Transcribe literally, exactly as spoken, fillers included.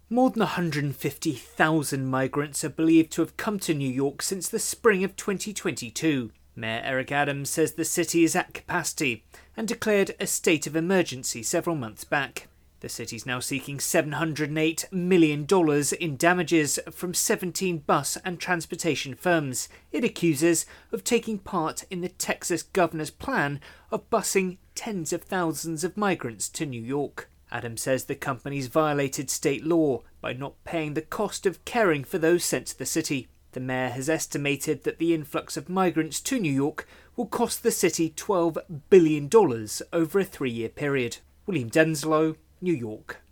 More than one hundred fifty thousand migrants are believed to have come to New York since the spring of twenty twenty-two. Mayor Eric Adams says the city is at capacity and declared a state of emergency several months back. The city is now seeking seven hundred eight million dollars in damages from seventeen bus and transportation firms it accuses of taking part in the Texas governor's plan of busing tens of thousands of migrants to New York. Adams says the companies violated state law by not paying the cost of caring for those sent to the city. The mayor has estimated that the influx of migrants to New York will cost the city twelve billion dollars over a three-year period. William Denslow, New York.